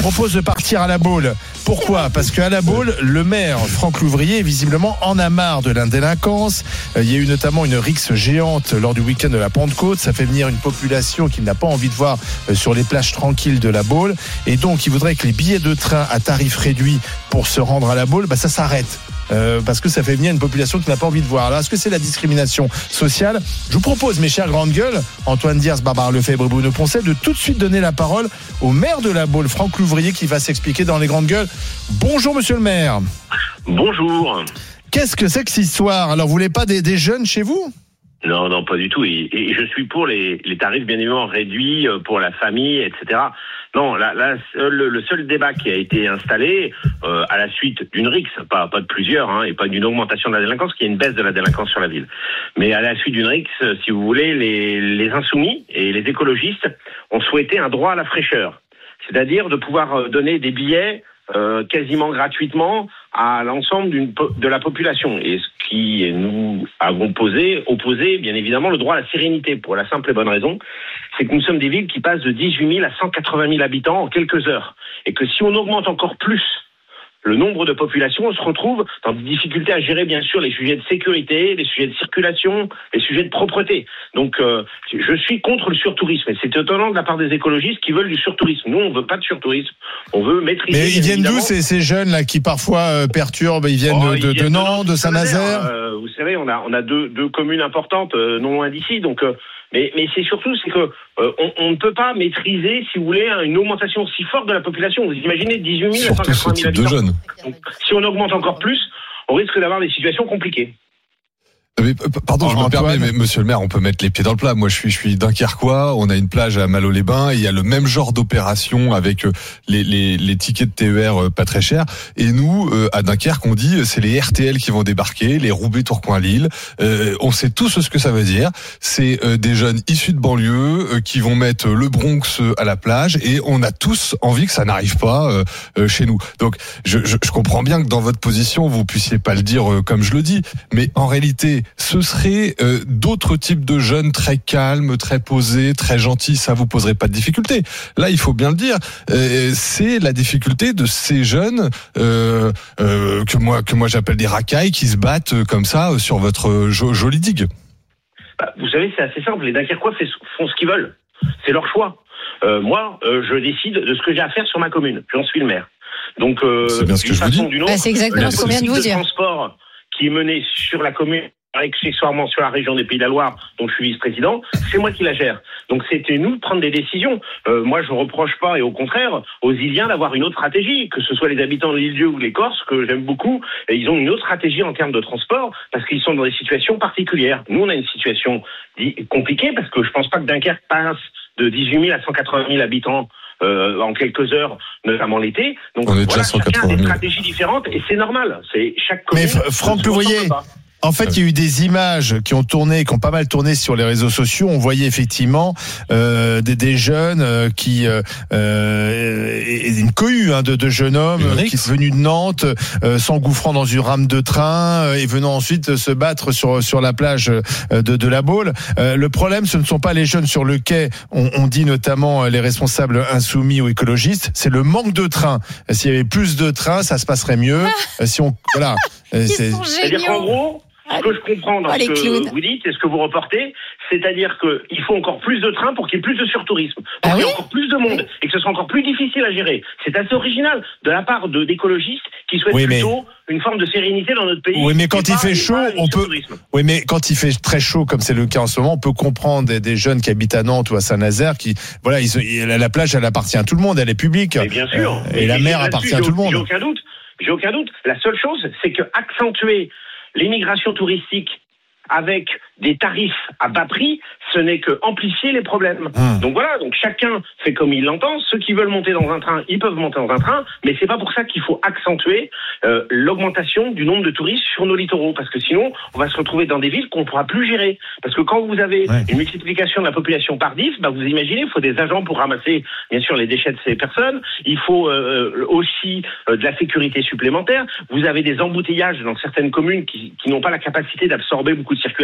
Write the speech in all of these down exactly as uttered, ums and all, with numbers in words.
propose de partir à la Baule. Pourquoi ? Parce qu'à la Baule, le maire Franck Louvrier, visiblement, en a marre de la délinquance. Il y a eu notamment une rixe géante lors du week-end de la Pentecôte. Ça fait venir une population qu'il n'a pas envie de voir sur les plages tranquilles de la Baule. Et donc, il voudrait que les billets de train à tarif réduit pour se rendre à la Baule, bah, ça s'arrête. Euh, parce que ça fait venir une population qui n'a pas envie de voir. Alors, est-ce que c'est la discrimination sociale ? Je vous propose, mes chères grandes gueules, Antoine Diers, Barbara Lefebvre et Bruno Poncet, de tout de suite donner la parole au maire de la Baule, Franck Louvrier, qui va s'expliquer dans les grandes gueules. Bonjour, monsieur le maire. Bonjour. Qu'est-ce que c'est que cette histoire ? Alors, vous voulez pas des, des jeunes chez vous ? Non, non, pas du tout. Et, et je suis pour les, les tarifs bien évidemment réduits pour la famille, et cetera. Non, là, là le, le seul débat qui a été installé euh, à la suite d'une rixe, pas, pas de plusieurs, hein, et pas d'une augmentation de la délinquance, qui est une baisse de la délinquance sur la ville. Mais à la suite d'une rixe, si vous voulez, les, les insoumis et les écologistes ont souhaité un droit à la fraîcheur, c'est-à-dire de pouvoir donner des billets euh, quasiment gratuitement à l'ensemble d'une, de la population. Et ce qui nous avons posé, opposé, bien évidemment, le droit à la sérénité, pour la simple et bonne raison, c'est que nous sommes des villes qui passent de dix-huit mille à cent quatre-vingt mille habitants en quelques heures. Et que si on augmente encore plus le nombre de populations, on se retrouve dans des difficultés à gérer, bien sûr, les sujets de sécurité, les sujets de circulation, les sujets de propreté. Donc, euh, je suis contre le surtourisme. Et c'est étonnant de la part des écologistes qui veulent du surtourisme. Nous, on veut pas de surtourisme. On veut maîtriser... Mais ils viennent évidemment. d'où, ces, ces jeunes-là, qui parfois euh, perturbent ? Ils viennent, oh, de, ils de, viennent de Nantes, de Saint-Nazaire euh, Vous savez, on a, on a deux, deux communes importantes, euh, non loin d'ici. Donc... Euh, Mais, mais c'est surtout, c'est que euh, on, on ne peut pas maîtriser, si vous voulez, une augmentation si forte de la population. Vous imaginez dix-huit mille à cent quatre-vingt mille habitants. Jeunes. Donc, si on augmente encore plus, on risque d'avoir des situations compliquées. Mais, pardon, je me Antoine. permets, mais monsieur le maire, on peut mettre les pieds dans le plat. Moi, je suis, je suis dunkerquois. On a une plage à Malo-les-Bains. Et il y a le même genre d'opération avec les, les, les tickets de T E R pas très chers. Et nous, à Dunkerque, on dit c'est les R T L qui vont débarquer, les Roubaix-Tourcoing-Lille. Euh, on sait tous ce que ça veut dire. C'est euh, des jeunes issus de banlieue euh, qui vont mettre le Bronx à la plage. Et on a tous envie que ça n'arrive pas euh, euh, chez nous. Donc, je, je, je comprends bien que dans votre position, vous puissiez pas le dire euh, comme je le dis. Mais en réalité, ce serait euh, d'autres types de jeunes très calmes, très posés, très gentils, ça vous poserait pas de difficulté. Là, il faut bien le dire, euh, c'est la difficulté de ces jeunes euh, euh, que moi que moi j'appelle des racailles qui se battent euh, comme ça euh, sur votre jo- jolie digue. Bah, vous savez, c'est assez simple. Les Dunkerquois font ce qu'ils veulent. C'est leur choix. Euh, moi, euh, je décide de ce que j'ai à faire sur ma commune. J'en suis le maire. Donc, euh, c'est bien ce que je vous dis. Bah, c'est exactement ce qu'on vient de vous dire. Le transport qui est mené sur la commune, accessoirement sur la région des Pays de la Loire, dont je suis vice-président, c'est moi qui la gère. Donc c'était nous de prendre des décisions. Euh, moi, je reproche pas, et au contraire, aux Iliens d'avoir une autre stratégie, que ce soit les habitants de l'île-Dieu ou les Corses, que j'aime beaucoup, et ils ont une autre stratégie en termes de transport, parce qu'ils sont dans des situations particulières. Nous, on a une situation compliquée, parce que je pense pas que Dunkerque passe de dix-huit mille à cent quatre-vingt mille habitants Euh, en quelques heures, notamment l'été. Donc on est voilà, déjà cent chacun a quatre-vingt des mille. stratégies différentes et c'est normal. C'est chaque commune. Mais Franck Louvrier, en fait, il y a eu des images qui ont tourné, qui ont pas mal tourné sur les réseaux sociaux. On voyait effectivement euh, des, des jeunes euh, qui, euh, euh, une cohue hein, de, de jeunes hommes euh, qui sont venus de Nantes, euh, s'engouffrant dans une rame de train euh, et venant ensuite se battre sur sur la plage euh, de, de la Baule. Euh, le problème, ce ne sont pas les jeunes sur le quai. On, on dit notamment les responsables insoumis ou écologistes, c'est le manque de trains. S'il y avait plus de trains, ça se passerait mieux. Ah, si on, voilà. Ils c'est, sont C'est-à-dire qu'en gros, ce que je comprends dans oh, ce que clowns. vous dites et ce que vous reportez, c'est-à-dire qu'il faut encore plus de trains pour qu'il y ait plus de surtourisme, pour ah qu'il y ait oui encore plus de monde et que ce soit encore plus difficile à gérer. C'est assez original de la part de, d'écologistes qui souhaitent oui, plutôt mais... une forme de sérénité dans notre pays. Oui, mais quand il fait chaud, on peut. Oui, mais quand il fait très chaud, comme c'est le cas en ce moment, on peut comprendre des, des jeunes qui habitent à Nantes ou à Saint-Nazaire qui, voilà, ils, la plage, elle appartient à tout le monde, elle est publique. Mais bien sûr. Euh, et, et la mer appartient à tout le monde. J'ai aucun doute. J'ai aucun doute. La seule chose, c'est que accentuer l'immigration touristique avec des tarifs à bas prix, ce n'est que amplifier les problèmes. Mmh. Donc voilà, donc chacun fait comme il l'entend. Ceux qui veulent monter dans un train, ils peuvent monter dans un train, mais c'est pas pour ça qu'il faut accentuer euh, l'augmentation du nombre de touristes sur nos littoraux, parce que sinon, on va se retrouver dans des villes qu'on ne pourra plus gérer. Parce que quand vous avez ouais. une multiplication de la population par dix, bah vous imaginez, il faut des agents pour ramasser, bien sûr, les déchets de ces personnes. Il faut euh, aussi euh, de la sécurité supplémentaire. Vous avez des embouteillages dans certaines communes qui, qui n'ont pas la capacité d'absorber beaucoup de circulation.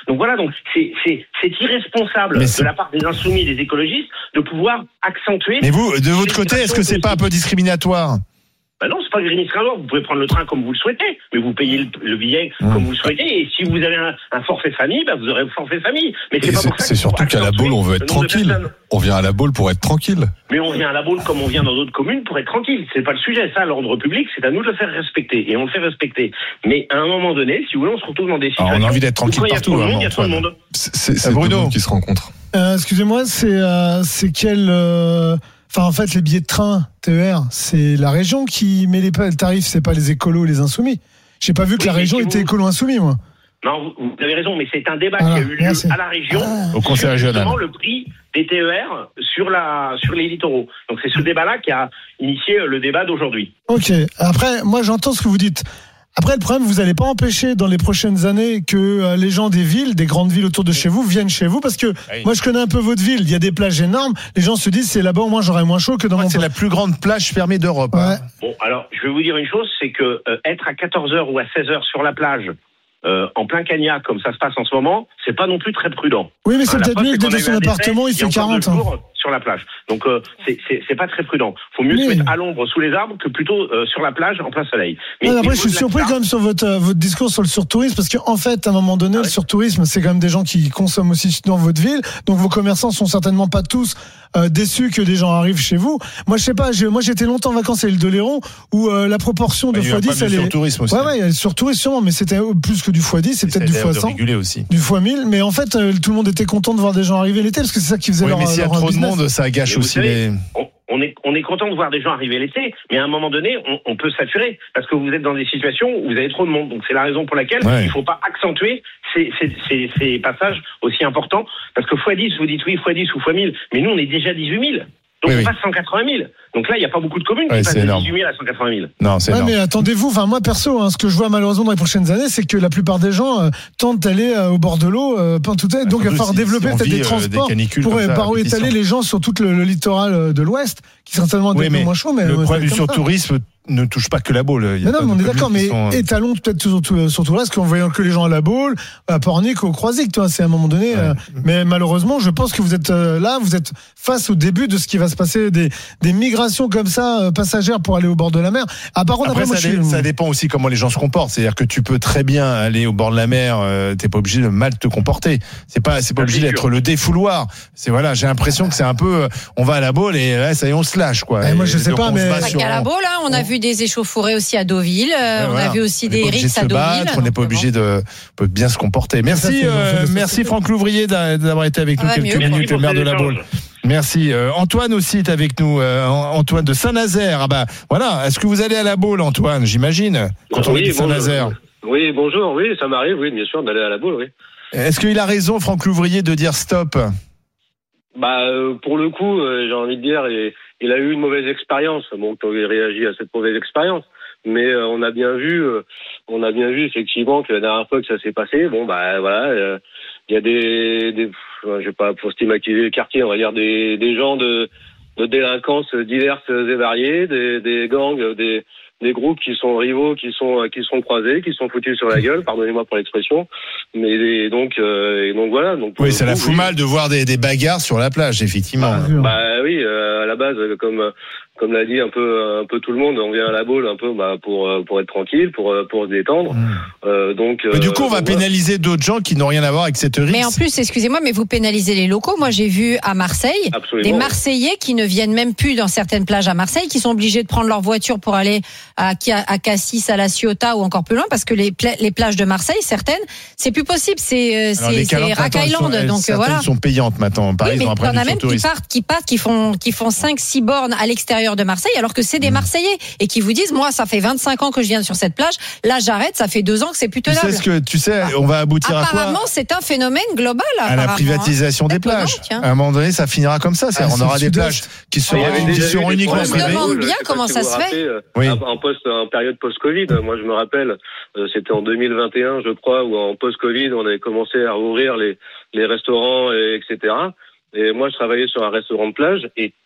Donc voilà, donc c'est, c'est, c'est irresponsable Mais de c'est... la part des insoumis et des écologistes de pouvoir accentuer. Mais vous, de votre côté, est-ce que c'est pas un peu discriminatoire? Ben non, c'est pas discriminatoire. Vous pouvez prendre le train comme vous le souhaitez, mais vous payez le, le billet mmh. comme vous le souhaitez. Et si vous avez un, un forfait famille, ben vous aurez un forfait famille. Mais c'est, pas c'est, pour ça c'est surtout qu'à la Baule, on veut être tranquille. On vient à la Baule pour être tranquille. Mais on vient à la Baule comme on vient dans d'autres communes pour être tranquille. C'est pas le sujet. Ça, l'ordre public, c'est à nous de le faire respecter. Et on le fait respecter. Mais à un moment donné, si vous voulez, on se retrouve dans des situations. Alors on a envie d'être tranquille partout. Il y a trop de monde. C'est, c'est Bruno qui se rencontre. Euh, excusez-moi, c'est, euh, c'est quel. Euh... Enfin, en fait, les billets de train T E R, c'est la région qui met les tarifs, c'est pas les écolos ou les insoumis. J'ai pas vu que oui, la région était vous... écolo-insoumis, moi. Non, vous, vous avez raison, mais c'est un débat ah, qui a eu lieu merci. à la région ah, au conseil régional. Le prix des T E R sur la sur les littoraux. Donc c'est ce débat-là qui a initié le débat d'aujourd'hui. Ok. Après, moi, j'entends ce que vous dites. Après, le problème, vous n'allez pas empêcher dans les prochaines années que euh, les gens des villes, des grandes villes autour de chez vous, viennent chez vous, parce que oui. moi, je connais un peu votre ville. Il y a des plages énormes. Les gens se disent, c'est là-bas au moins j'aurai moins chaud que dans moi, mon. C'est la plus grande plage fermée d'Europe. Ouais. Hein. Bon, alors, je vais vous dire une chose, c'est que euh, être à quatorze heures ou à seize heures sur la plage, euh, en plein Cagnac, comme ça se passe en ce moment, c'est pas non plus très prudent. Oui, mais c'est hein, peut-être mieux que d'être dans son appartement, il fait quarante. Hein. Sur la plage. Donc euh, c'est, c'est, c'est pas très prudent. Faut mieux oui. se mettre à l'ombre sous les arbres que plutôt euh, sur la plage en plein soleil. Mais, non, après, je suis surpris quand même sur votre, euh, votre discours sur le surtourisme, parce qu'en fait, à un moment donné, ah, le oui. surtourisme, c'est quand même des gens qui consomment aussi dans votre ville. Donc vos commerçants sont certainement pas tous euh, déçus que des gens arrivent chez vous. Moi, je sais pas. Je, moi, j'étais longtemps en vacances à l'île d'Oléron, où euh, la proportion de fois dix, elle est. Surtourisme aussi. Ouais, ouais, il y a le surtourisme sûrement, mais c'était plus que du fois dix, c'est et peut-être du fois cent, aussi. du fois mille. Mais en fait, euh, tout le monde était content de voir des gens arriver l'été, parce que c'est ça qui faisait oui, leur. Mais s'il y a trop de monde, ça gâche aussi. Les... On, on, est, on est content de voir des gens arriver l'été, mais à un moment donné, on, on peut saturer parce que vous êtes dans des situations où vous avez trop de monde. Donc c'est la raison pour laquelle ouais. il ne faut pas accentuer ces, ces, ces, ces passages aussi importants. Parce que fois dix, vous dites oui, fois dix ou fois mille, mais nous on est déjà dix-huit mille. Donc oui, on oui. passe cent quatre-vingt mille. Donc là, il n'y a pas beaucoup de communes ouais, qui passent de dix-huit mille à cent quatre-vingt mille. Non, c'est ouais, énorme. Mais attendez-vous, enfin moi perso, hein, ce que je vois malheureusement dans les prochaines années, c'est que la plupart des gens euh, tentent d'aller euh, au bord de l'eau, euh, pas tout à Donc il va falloir si, développer si peut-être des transports euh, pour euh, étaler les gens sur tout le, le littoral euh, de l'Ouest, qui certainement est oui, un peu moins chaud. Mais le euh, problème du surtourisme ne touche pas que la Baule. Mais non, mais on est d'accord, mais sont... étalons peut-être surtout sur tout le reste, qu'en voyant que les gens à la Baule, à Pornic, au Croisic, toi, c'est à un moment donné. Ouais. Euh, mais malheureusement, je pense que vous êtes euh, là, vous êtes face au début de ce qui va se passer, des, des migrations comme ça, euh, passagères pour aller au bord de la mer. Ah, par contre, après, après ça, moi, dé- je... ça dépend aussi comment les gens se comportent. C'est-à-dire que tu peux très bien aller au bord de la mer, euh, t'es pas obligé de mal te comporter. C'est pas, c'est pas obligé d'être sûr. le défouloir. C'est voilà, j'ai l'impression que c'est un peu, euh, on va à la Baule et là, ça y est, on se lâche, quoi. Et moi, je sais pas, mais pas qu'à la Baule, hein, on a vu des échauffourées aussi à Deauville. Euh, ouais, on voilà. a vu aussi on des rixes à Deauville. Battre, on n'est pas obligé de, peut bien se comporter. Merci, euh, merci Franck Louvrier d'avoir été avec nous ah, quelques mieux. minutes, le maire de la Baule. Merci. Euh, Antoine aussi est avec nous. Euh, Antoine de Saint-Nazaire. Ah bah voilà. Est-ce que vous allez à la Baule, Antoine? J'imagine. Quand on oui, est de Saint-Nazaire. Oui, bonjour. Oui, ça m'arrive. Oui, bien sûr, d'aller à la Baule. Oui. Est-ce qu'il a raison, Franck Louvrier, de dire stop? Bah, euh, pour le coup, euh, j'ai envie de dire, il, il a eu une mauvaise expérience. Bon, il réagit à cette mauvaise expérience. Mais euh, on a bien vu, euh, on a bien vu effectivement que la dernière fois que ça s'est passé, bon bah voilà, il euh, y a des, des je vais pas pour stigmatiser le quartier, on va dire des, des gens de, de délinquance diverses et variées, des, des gangs, des, des groupes qui sont rivaux, qui sont qui sont croisés, qui sont foutus sur la gueule, pardonnez-moi pour l'expression, mais et donc euh, et donc voilà. Donc oui, ça la fout oui. mal de voir des, des bagarres sur la plage, effectivement. Bah, bah oui, euh, à la base, comme comme l'a dit un peu un peu tout le monde, on vient à la Baule un peu bah, pour pour être tranquille, pour pour se détendre. Mmh. Euh, donc. Mais du coup, on va donc, pénaliser d'autres gens qui n'ont rien à voir avec cette rixe. Mais en plus, excusez-moi, mais vous pénalisez les locaux. Moi, j'ai vu à Marseille Absolument. des Marseillais qui ne viennent même plus dans certaines plages à Marseille, qui sont obligés de prendre leur voiture pour aller à à Cassis, à La Ciotat ou encore plus loin, parce que les pla- les plages de Marseille, certaines, c'est plus possible. C'est c'est, c'est Rack Island, sont, donc certaines voilà. sont payantes maintenant. Par oui, exemple, mais il y en a même qui partent, qui partent, qui font qui font cinq six bornes à l'extérieur de Marseille, alors que c'est des Marseillais et qui vous disent, moi, ça fait vingt-cinq ans que je viens sur cette plage. Là, j'arrête. Ça fait deux ans que c'est plus tenable. Tu sais ce que tu sais, on va aboutir à quoi? Apparemment, c'est un phénomène global. À la privatisation hein. des plages. Tiens. À un moment donné, ça finira comme ça. Ah, on aura des plages qui seront, ah, qui seront uniquement privées. On se demande bien comment ça se fait. Oui. En post, en période post-Covid, moi, je me rappelle, c'était en deux mille vingt et un, je crois, où en post-Covid, on avait commencé à rouvrir les les restaurants, et, etc. Et moi, je travaillais sur un restaurant de plage et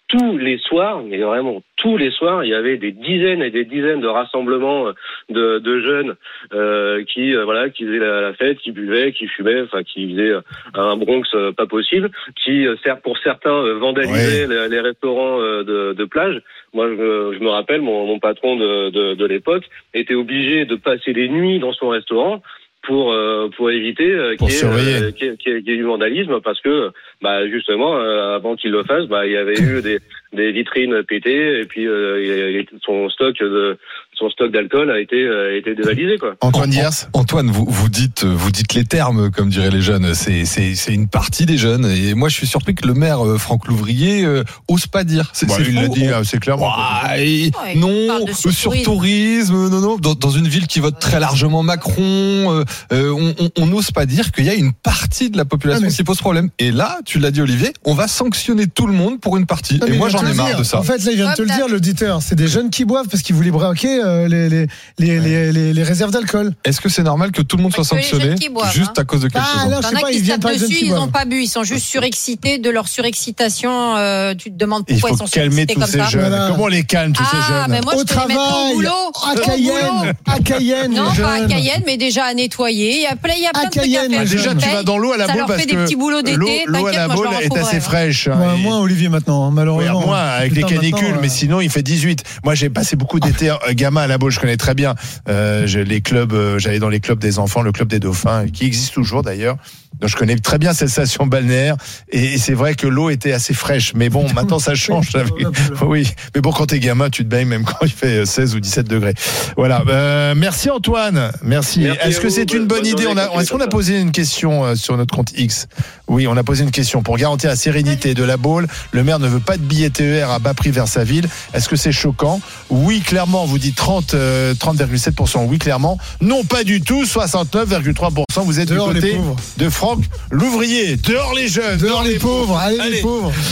tous les soirs, mais vraiment tous les soirs, il y avait des dizaines et des dizaines de rassemblements de, de jeunes euh, qui euh, voilà, qui faisaient la, la fête, qui buvaient, qui fumaient, enfin qui faisaient un Bronx euh, pas possible, qui euh, pour certains euh, vandalisaient ouais. les, les restaurants euh, de, de plage. Moi, je, je me rappelle, mon, mon patron de, de, de l'époque était obligé de passer les nuits dans son restaurant pour euh, pour éviter euh, qu'il, y ait, euh, qu'il, y ait, qu'il y ait du vandalisme, parce que bah justement euh, avant qu'il le fasse, bah il y avait eu des des vitrines pétées et puis euh, son stock de son stock d'alcool a été a été dévalisé, quoi. Antoine Diers. Antoine, vous vous dites vous dites les termes, comme diraient les jeunes. C'est c'est c'est une partie des jeunes, et moi je suis surpris que le maire Franck Louvrier euh, ose pas dire. C'est, bah, c'est il l'a dit, c'est clairement. Bah, et ouais, non, sur tourisme, non non, dans, dans une ville qui vote très largement Macron, euh, on n'ose pas dire qu'il y a une partie de la population ah, mais... qui pose problème. Et là, tu l'as dit, Olivier, on va sanctionner tout le monde pour une partie. Ah, et moi j'en ai marre dire. de ça. En fait, là, il vient de te le dire, l'auditeur. C'est des jeunes qui boivent parce qu'ils voulaient braquer euh, les, les, les, ouais. les, les, les réserves d'alcool. Est-ce que c'est normal que tout le monde soit sanctionné boivent, juste hein. à cause de quelque ah, chose? Alors, je sais pas, ils viennent pas dessus, ils n'ont pas bu, ils sont juste surexcités de leur surexcitation. Euh, tu te demandes pourquoi ils sont surexcités comme ça. Voilà. Comment on les calme tous ah, ces jeunes? Mais moi, au je travail, au boulot, à Cayenne, à Cayenne. Non, pas à Cayenne, mais déjà à nettoyer. Il y a plein, il y a plein de trucs à faire. Déjà, tu vas dans l'eau à la boule parce que l'eau à la boule est assez fraîche. Moins Olivier maintenant, malheureusement. Moins avec les canicules, mais sinon il fait dix-huit. Moi, j'ai passé beaucoup d'été gamin à la boule, je connais très bien. Les clubs, j'allais dans les clubs des enfants, le club des dauphins, qui existe toujours d'ailleurs. Donc je connais très bien cette station balnéaire, et c'est vrai que l'eau était assez fraîche, mais bon, maintenant ça change. Oui, mais bon, quand t'es gamin, tu te baignes même quand il fait seize ou dix-sept degrés. Voilà. Euh, merci Antoine. Merci. Merci est-ce que c'est une bonne idée? On a, est-ce qu'on a posé une question sur notre compte X? Oui, on a posé une question. Pour garantir la sérénité de la Baule, le maire ne veut pas de billets T E R à bas prix vers sa ville. Est-ce que c'est choquant? Oui, clairement. On vous dit trente, trente virgule sept pour cent. Oui, clairement. Non, pas du tout. soixante-neuf virgule trois pour cent. Vous êtes dehors du côté de Franck Louvrier. Dehors les jeunes. Dehors, dehors les, les pauvres. pauvres. Allez, Allez les pauvres.